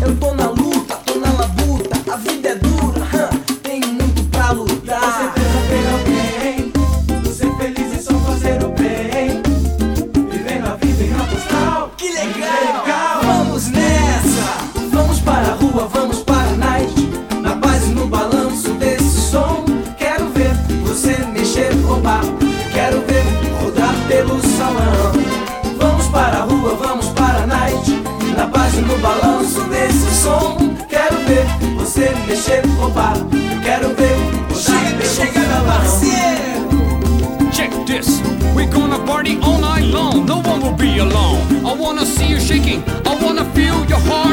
Eu tô na luta, tô na labuta, a vida é dura, tenho muito pra lutar. Com certeza tem alguém, por ser feliz e só fazer o bem, vivendo a vida em alto astral. Que legal! Vamos nessa! Vamos para a rua, vamos para a night, na paz e no balanço desse som. Quero ver você mexer, roubar, quero ver rodar pelo salão. Vamos para a rua, vamos para a night, na paz e no balanço desse som. Quero ver você mexer, roubar, quero ver rodar pelo salão. Check this, we're gonna party all night long. No one will be alone. I wanna see you shaking, I wanna feel your heart